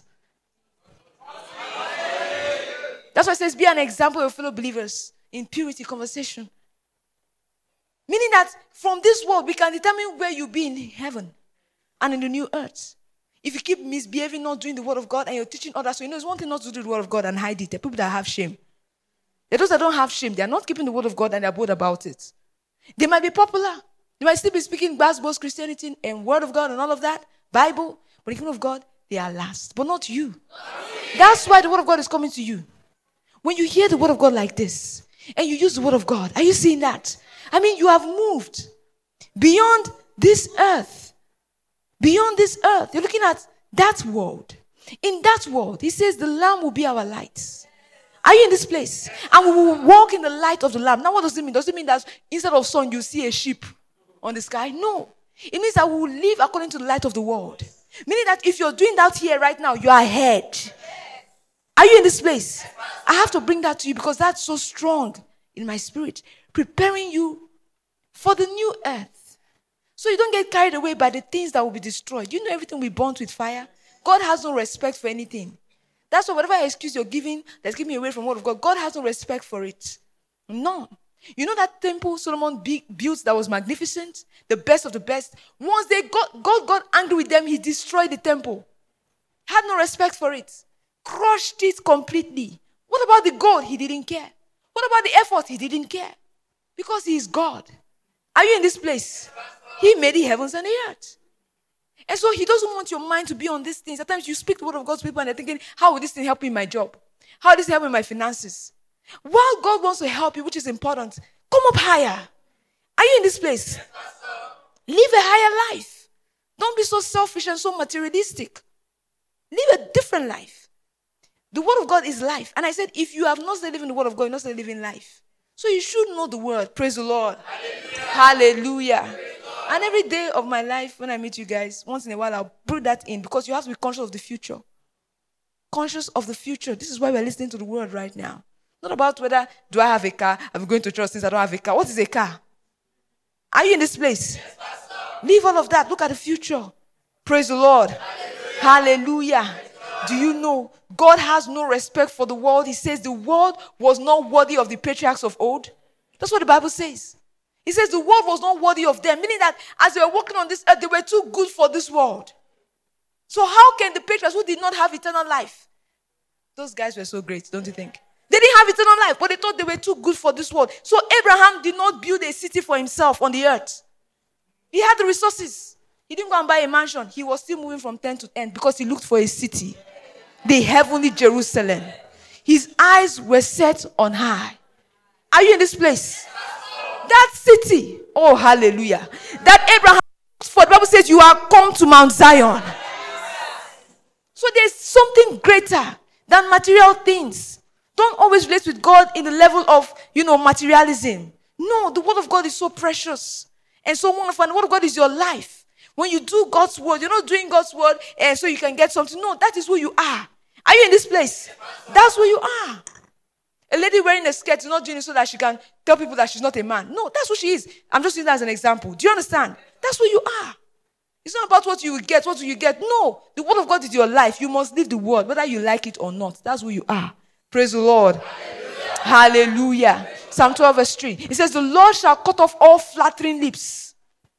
That's why it says, be an example of fellow believers in purity, conversation. Meaning that from this world, we can determine where you'll be in heaven and in the new earth. If you keep misbehaving, not doing the word of God, and you're teaching others, so you know it's one thing not to do the word of God and hide it. There are people that have shame. There are those that don't have shame. They are not keeping the word of God and they're bold about it. They might be popular. They might still be speaking both Christianity and Word of God and all of that, Bible. But the kingdom of God, they are last. But not you. That's why the Word of God is coming to you. When you hear the Word of God like this, and you use the Word of God, are you seeing that? I mean, you have moved beyond this earth. Beyond this earth. You're looking at that world. In that world, he says the Lamb will be our light. Are you in this place? And we will walk in the light of the Lamb. Now what does it mean? Does it mean that instead of sun, you see a sheep on the sky? No. It means that we will live according to the light of the world. Meaning that if you're doing that here right now, you are ahead. Are you in this place? I have to bring that to you because that's so strong in my spirit. Preparing you for the new earth. So you don't get carried away by the things that will be destroyed. You know everything we burnt with fire? God has no respect for anything. That's why whatever excuse you're giving that's keeping you away from the word of God, God has no respect for it. None. You know that temple Solomon built that was magnificent? The best of the best. Once God got angry with them, he destroyed the temple. Had no respect for it. Crushed it completely. What about the gold? He didn't care. What about the effort? He didn't care. Because he is God. Are you in this place? He made the heavens and the earth. And so he doesn't want your mind to be on these things. At times you speak the word of God to people and they're thinking, how will this thing help me in my job? How will this help me in my finances? While God wants to help you, which is important, come up higher. Are you in this place? Live a higher life. Don't be so selfish and so materialistic. Live a different life. The word of God is life. And I said, if you have not started living the word of God, you're not started living life. So you should know the word. Praise the Lord. Hallelujah. Hallelujah. And every day of my life, when I meet you guys, once in a while, I'll put that in because you have to be conscious of the future. Conscious of the future. This is why we're listening to the word right now. Not about whether, do I have a car? I'm going to church since I don't have a car. What is a car? Are you in this place? Yes, leave all of that. Look at the future. Praise the Lord. Hallelujah. Hallelujah. Do you know God has no respect for the world? He says the world was not worthy of the patriarchs of old. That's what the Bible says. He says the world was not worthy of them, meaning that as they were walking on this earth, they were too good for this world. So how can the patriarchs who did not have eternal life? Those guys were so great, don't you think? They didn't have eternal life, but they thought they were too good for this world. So Abraham did not build a city for himself on the earth. He had the resources. He didn't go and buy a mansion. He was still moving from tent to tent because he looked for a city. The heavenly Jerusalem. His eyes were set on high. Are you in this place? That city, oh hallelujah, that Abraham looked for, the Bible says you are come to Mount Zion. So there's something greater than material things. Don't always relate with God in the level of, materialism. No, the word of God is so precious and so wonderful. And the word of God is your life. When you do God's word, you're not doing God's word and so you can get something. No, that is who you are. Are you in this place? That's who you are. A lady wearing a skirt is not doing it so that she can tell people that she's not a man. No, that's who she is. I'm just using that as an example. Do you understand? That's who you are. It's not about what you will get. What will you get? No. The word of God is your life. You must live the word, whether you like it or not. That's who you are. Praise the Lord. Hallelujah. Hallelujah. Psalm 12 verse 3. It says, the Lord shall cut off all flattering lips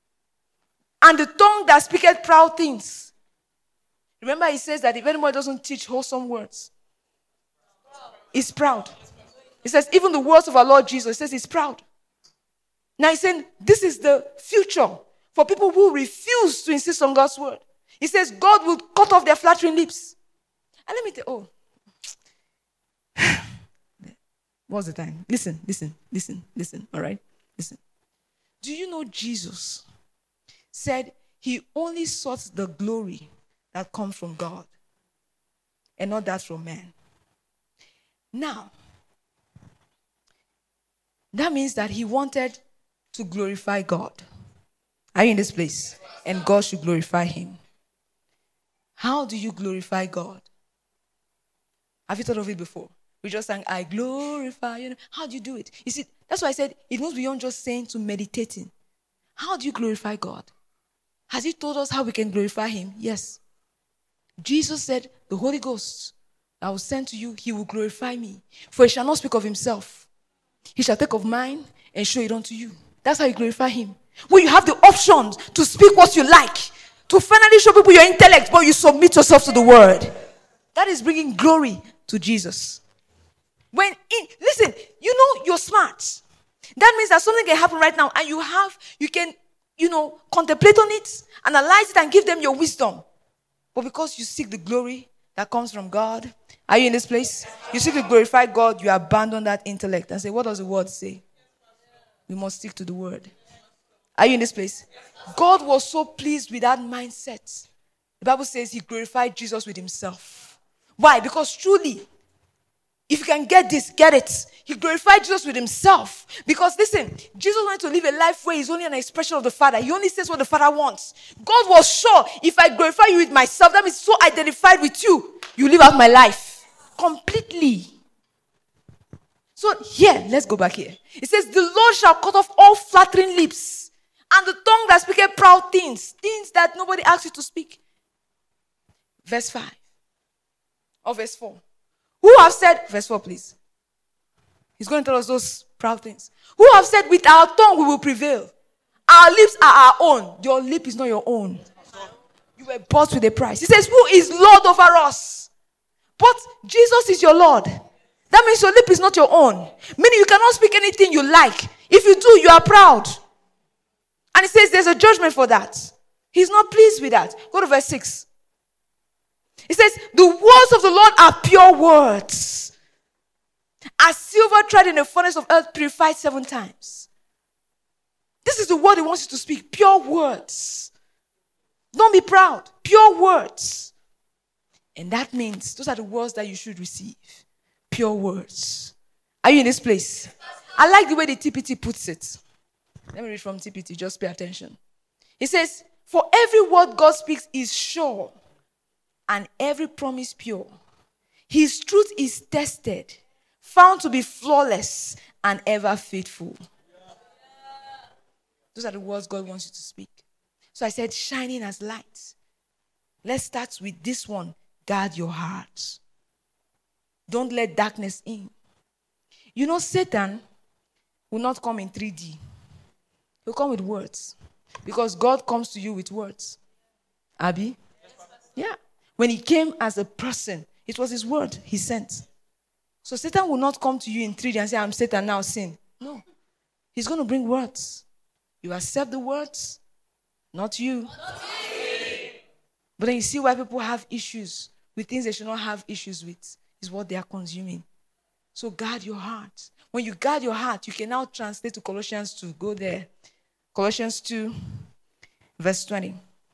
and the tongue that speaketh proud things. Remember, he says that if anyone doesn't teach wholesome words, he's proud. He says, even the words of our Lord Jesus, he says he's proud. Now he's saying, this is the future for people who refuse to insist on God's word. He says, God will cut off their flattering lips. And let me tell what's the time? Listen, all right? Listen. Do you know Jesus said he only sought the glory that comes from God and not that from man? Now, that means that he wanted to glorify God. Are you in this place? And God should glorify him. How do you glorify God? Have you thought of it before? We just sang, I glorify. How do you do it? You see, that's why I said it goes beyond just saying to meditating. How do you glorify God? Has he told us how we can glorify him? Yes. Jesus said, the Holy Ghost I will send to you, he will glorify me. For he shall not speak of himself. He shall take of mine and show it unto you. That's how you glorify him. When you have the options to speak what you like, to finally show people your intellect, but you submit yourself to the word. That is bringing glory to Jesus. Listen, you're smart. That means that something can happen right now and you can, contemplate on it, analyze it and give them your wisdom. But because you seek the glory that comes from God, are you in this place? You seek to glorify God, you abandon that intellect and say, what does the word say? We must stick to the word. Are you in this place? God was so pleased with that mindset. The Bible says he glorified Jesus with himself. Why? Because truly, if you can get this, get it. He glorified Jesus with himself. Because listen, Jesus wanted to live a life where he's only an expression of the Father. He only says what the Father wants. God was sure, if I glorify you with myself, that means so identified with you, you live out my life completely. So here, let's go back here. It says, the Lord shall cut off all flattering lips and the tongue that speaketh proud things, things that nobody asks you to speak. Verse 5 or verse 4. Who have said, verse 4 please. He's going to tell us those proud things. Who have said, with our tongue we will prevail. Our lips are our own. Your lip is not your own. You were bought with a price. He says, who is Lord over us? But Jesus is your Lord. That means your lip is not your own. Meaning you cannot speak anything you like. If you do, you are proud. And he says there's a judgment for that. He's not pleased with that. Go to verse 6. It says, the words of the Lord are pure words. As silver tried in the furnace of earth, purified 7 times. This is the word he wants you to speak. Pure words. Don't be proud. Pure words. And that means those are the words that you should receive. Pure words. Are you in this place? I like the way the TPT puts it. Let me read from TPT. Just pay attention. It says, for every word God speaks is sure, and every promise pure. His truth is tested, found to be flawless, and ever faithful. Those are the words God wants you to speak. So I said, shining as light. Let's start with this one. Guard your heart. Don't let darkness in. You know, Satan will not come in 3D. He'll come with words. Because God comes to you with words. Abby? Yeah. When he came as a person, it was his word he sent. So Satan will not come to you in 3D and say, I'm Satan now, sin. No. He's going to bring words. You accept the words, not you. But then you see why people have issues with things they should not have issues with. Is what they are consuming. So guard your heart. When you guard your heart, you can now translate to Colossians 2. Go there. Colossians 2, verse 20.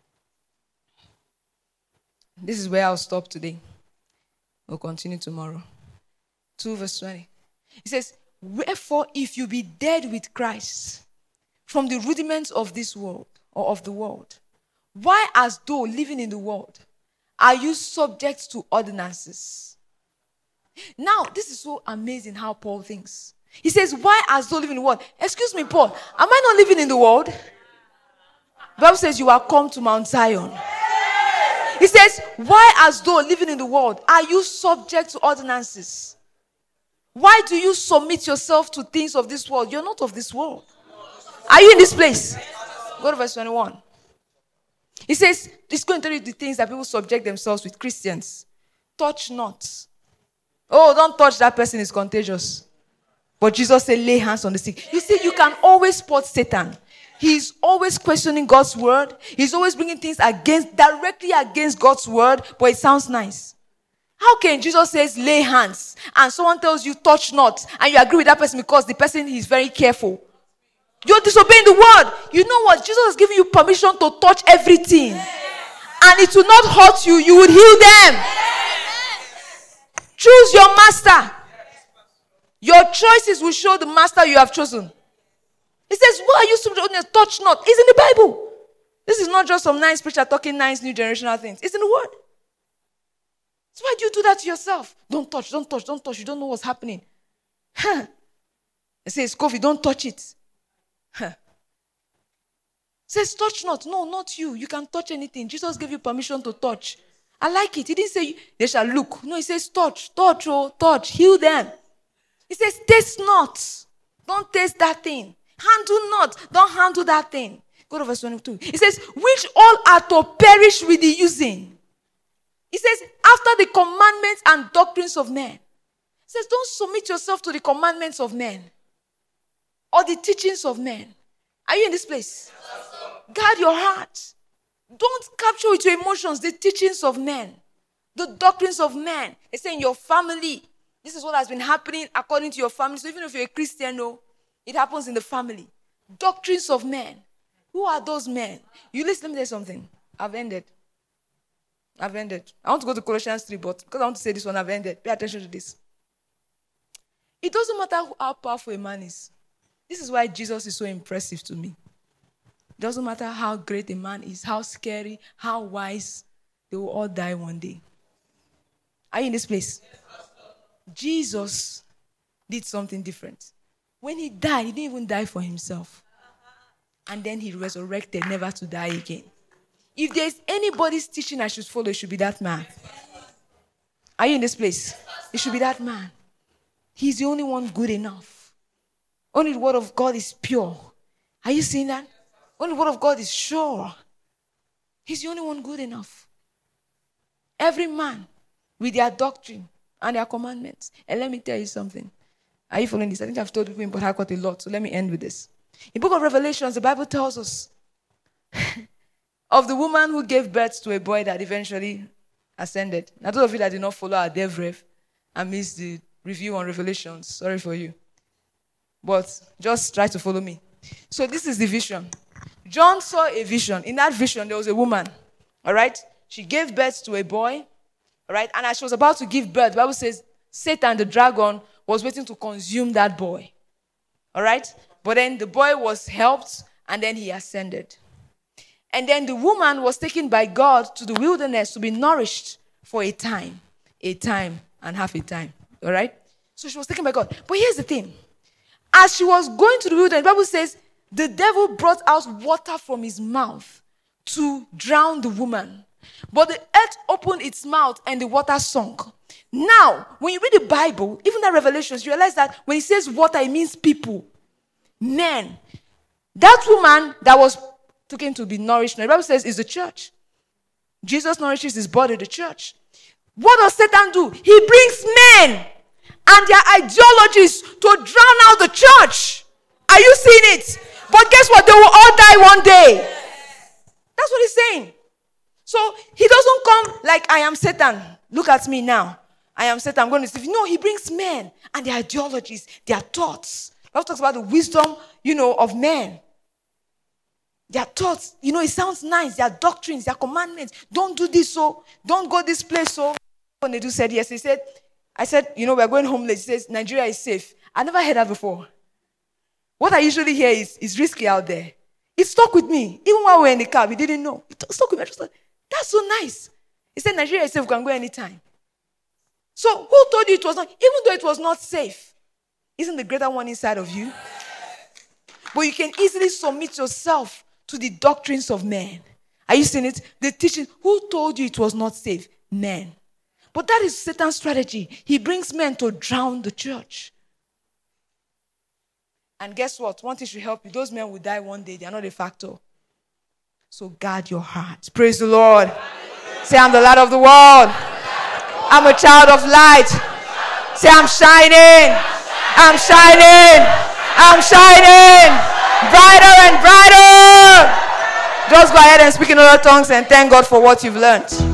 This is where I'll stop today. We'll continue tomorrow. 2 verse 20. It says, wherefore, if you be dead with Christ from the rudiments of this world, or of the world, why, as though living in the world, are you subject to ordinances? Now, this is so amazing how Paul thinks. He says, why, as though living in the world? Excuse me, Paul, am I not living in the world? The Bible says you are come to Mount Zion. He says, why, as though living in the world, are you subject to ordinances? Why do you submit yourself to things of this world? You're not of this world. Are you in this place? Go to verse 21. He says, it's going to tell you the things that people subject themselves with. Christians. Touch not. Oh, don't touch that person, is contagious. But Jesus said, lay hands on the sick. You see, you can always spot Satan. He's always questioning God's word. He's always bringing things directly against God's word, but it sounds nice. How can Jesus says lay hands and someone tells you touch not and you agree with that person because the person is very careful? You're disobeying the word. You know what? Jesus has given you permission to touch everything. And it will not hurt you. You would heal them. Choose your master. Your choices will show the master you have chosen. He says, why are you so touch not? It's in the Bible. This is not just some nice preacher talking nice new generational things. It's in the word. So why do you do that to yourself? Don't touch, don't touch, don't touch. You don't know what's happening. It says, Kofi, don't touch it. It says, touch not. No, not you. You can touch anything. Jesus gave you permission to touch. I like it. He didn't say they shall look. No, he says touch, touch, oh, touch, heal them. He says taste not. Don't taste that thing. Handle not. Don't handle that thing. Go to verse 22. He says, which all are to perish with the using. He says, after the commandments and doctrines of men. He says, don't submit yourself to the commandments of men. or the teachings of men. Are you in this place? Guard your heart. Don't capture with your emotions the teachings of men, the doctrines of men. They say in your family, this is what has been happening according to your family. So even if you're a Christian, no, it happens in the family. Doctrines of men. Who are those men? You listen, let me tell you something. I've ended. I want to go to Colossians 3, but because I want to say this one, I've ended. Pay attention to this. It doesn't matter how powerful a man is. This is why Jesus is so impressive to me. It doesn't matter how great a man is, how scary, how wise, they will all die one day. Are you in this place? Jesus did something different. When he died, he didn't even die for himself. And then he resurrected, never to die again. If there's anybody's teaching I should follow, it should be that man. Are you in this place? It should be that man. He's the only one good enough. Only the word of God is pure. Are you seeing that? Only the word of God is sure. He's the only one good enough. Every man with their doctrine and their commandments. And let me tell you something. Are you following this? I think I've told people in Port Harcourt a lot, so let me end with this. In the book of Revelations, the Bible tells us of the woman who gave birth to a boy that eventually ascended. Now, those of you that did not follow our DevRev and missed the review on Revelations, sorry for you. But just try to follow me. So this is the vision. John saw a vision. In that vision, there was a woman. All right? She gave birth to a boy. All right? And as she was about to give birth, the Bible says Satan, the dragon, was waiting to consume that boy. All right? But then the boy was helped, and then he ascended. And then the woman was taken by God to the wilderness to be nourished for a time and half a time. All right? So she was taken by God. But here's the thing. As she was going to the wilderness, the Bible says the devil brought out water from his mouth to drown the woman. But the earth opened its mouth and the water sunk. Now, when you read the Bible, even the Revelations, you realize that when it says water, it means people, men. That woman that was taken to be nourished, the Bible says, is the church. Jesus nourishes his body, the church. What does Satan do? He brings men and their ideologies to drown out the church. Are you seeing it? But guess what? They will all die one day. That's what he's saying. So he doesn't come like, I am Satan. Look at me now. I am Satan. I'm going to see. No, he brings men and their ideologies, their thoughts. The Bible talks about the wisdom, of men. Their thoughts, it sounds nice. Their doctrines, their commandments. Don't do this, so don't go this place, so. When they said yes, I said, we're going home late. He says, Nigeria is safe. I never heard that before. What I usually hear is risky out there. It stuck with me. Even while we were in the car, we didn't know. It stuck with me. I just thought, that's so nice. He said, Nigeria is safe. We can go anytime. So who told you it was not? Even though it was not safe, isn't the greater one inside of you? But you can easily submit yourself to the doctrines of men. Are you seeing it? The teaching. Who told you it was not safe? Men. But that is Satan's strategy. He brings men to drown the church. And guess what? One thing should help you. Those men will die one day. They are not a factor. So guard your heart. Praise the Lord. Say, I'm the light of the world. I'm a child of light. Say, I'm shining. I'm shining. I'm shining. Brighter and brighter. Just go ahead and speak in other tongues and thank God for what you've learned.